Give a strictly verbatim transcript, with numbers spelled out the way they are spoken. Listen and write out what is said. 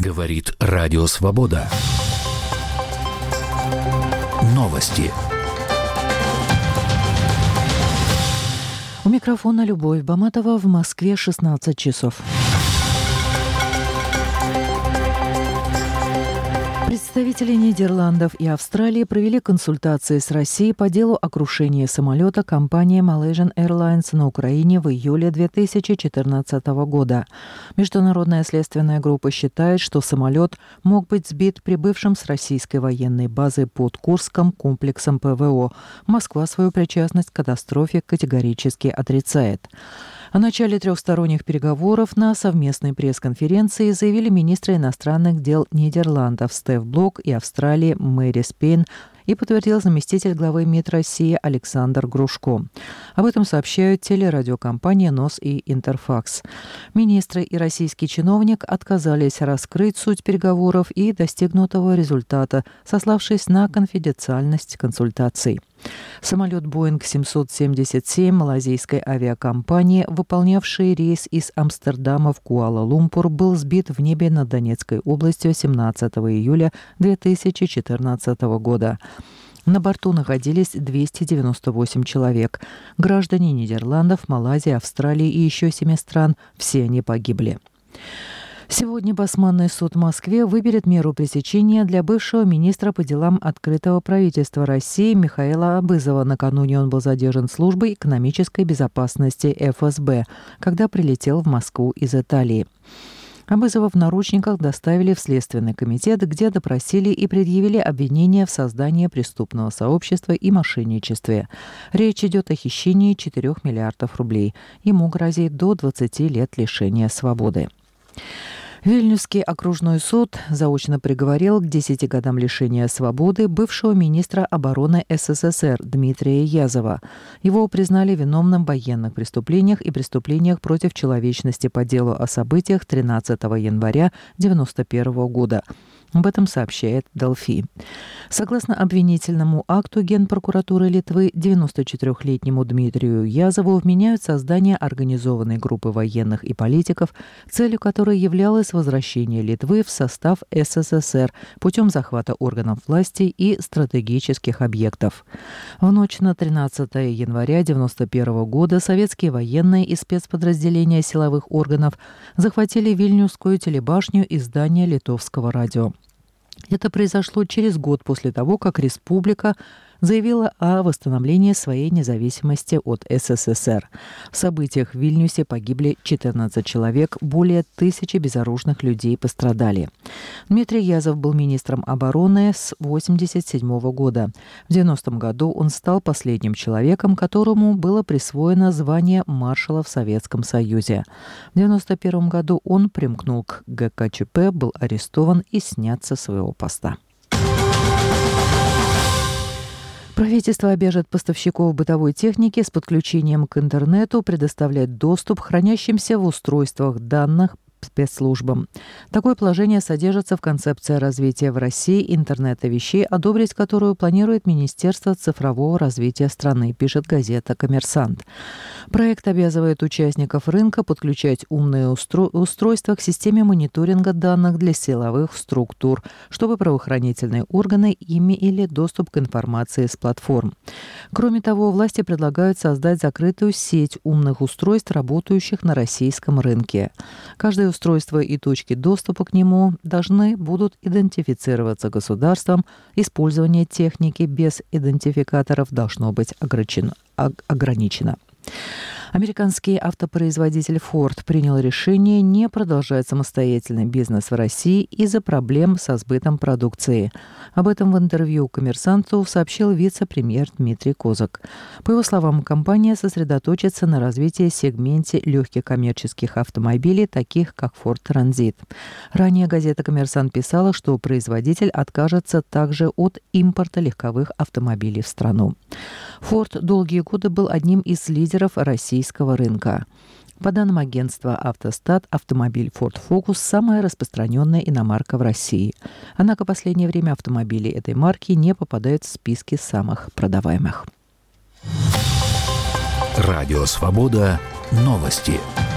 Говорит Радио Свобода. Новости. У микрофона Любовь Баматова. В Москве шестнадцать часов. Представители Нидерландов и Австралии провели консультации с Россией по делу о крушении самолета компании Malaysian Airlines на Украине в июле две тысячи четырнадцатого года. Международная следственная группа считает, что самолет мог быть сбит прибывшим с российской военной базы под Курском комплексом ПВО. Москва свою причастность к катастрофе категорически отрицает. О начале трехсторонних переговоров на совместной пресс-конференции заявили министры иностранных дел Нидерландов Стеф Блок и Австралии Мэри Спейн, и подтвердил заместитель главы МИД России Александр Грушко. Об этом сообщают телерадиокомпания НОС и Интерфакс. Министры и российский чиновник отказались раскрыть суть переговоров и достигнутого результата, сославшись на конфиденциальность консультаций. Самолет Боинг семьсот семьдесят семь малазийской авиакомпании, выполнявший рейс из Амстердама в Куала-Лумпур, был сбит в небе над Донецкой областью семнадцатого июля две тысячи четырнадцатого года. На борту находились двести девяносто восемь человек. Граждане Нидерландов, Малайзии, Австралии и еще семи стран. Все они погибли. Сегодня Басманный суд в Москве выберет меру пресечения для бывшего министра по делам открытого правительства России Михаила Абызова. Накануне он был задержан службой экономической безопасности эф эс бэ, когда прилетел в Москву из Италии. Абызова в наручниках доставили в Следственный комитет, где допросили и предъявили обвинения в создании преступного сообщества и мошенничестве. Речь идет о хищении четырёх миллиардов рублей. Ему грозит до двадцати лет лишения свободы. Вильнюсский окружной суд заочно приговорил к десяти годам лишения свободы бывшего министра обороны эс эс эс эр Дмитрия Язова. Его признали виновным в военных преступлениях и преступлениях против человечности по делу о событиях тринадцатого января девяносто первого года. Об этом сообщает Делфи. Согласно обвинительному акту Генпрокуратуры Литвы, девяносто четырёхлетнему Дмитрию Язову вменяют создание организованной группы военных и политиков, целью которой являлось возвращение Литвы в состав эс эс эс эр путем захвата органов власти и стратегических объектов. В ночь на тринадцатое января девяносто первого года советские военные и спецподразделения силовых органов захватили Вильнюсскую телебашню и здание литовского радио. Это произошло через год после того, как республика заявила о восстановлении своей независимости от эс эс эс эр. В событиях в Вильнюсе погибли четырнадцать человек, более тысячи безоружных людей пострадали. Дмитрий Язов был министром обороны с восемьдесят седьмого года. В девяностом году он стал последним человеком, которому было присвоено звание маршала в Советском Союзе. В девяносто первом году он примкнул к гэ ка че пэ, был арестован и снят со своего поста. Правительство обяжет поставщиков бытовой техники с подключением к интернету предоставлять доступ к хранящимся в устройствах данных спецслужбам. Такое положение содержится в концепции развития в России интернета вещей, одобрить которую планирует Министерство цифрового развития страны, пишет газета «Коммерсант». Проект обязывает участников рынка подключать умные устро- устройства к системе мониторинга данных для силовых структур, чтобы правоохранительные органы имели доступ к информации с платформ. Кроме того, власти предлагают создать закрытую сеть умных устройств, работающих на российском рынке. Каждое устройства и точки доступа к нему должны будут идентифицироваться государством. Использование техники без идентификаторов должно быть ограничено. Американский автопроизводитель Ford принял решение не продолжать самостоятельный бизнес в России из-за проблем со сбытом продукции. Об этом в интервью «Коммерсанту» сообщил вице-премьер Дмитрий Козак. По его словам, компания сосредоточится на развитии сегменте легких коммерческих автомобилей, таких как Ford Transit. Ранее газета «Коммерсант» писала, что производитель откажется также от импорта легковых автомобилей в страну. Ford долгие годы был одним из лидеров российского рынка. По данным агентства «Автостат», автомобиль Ford Focus – самая распространенная иномарка в России. Однако в последнее время автомобили этой марки не попадают в списки самых продаваемых. Радио «Свобода». Новости.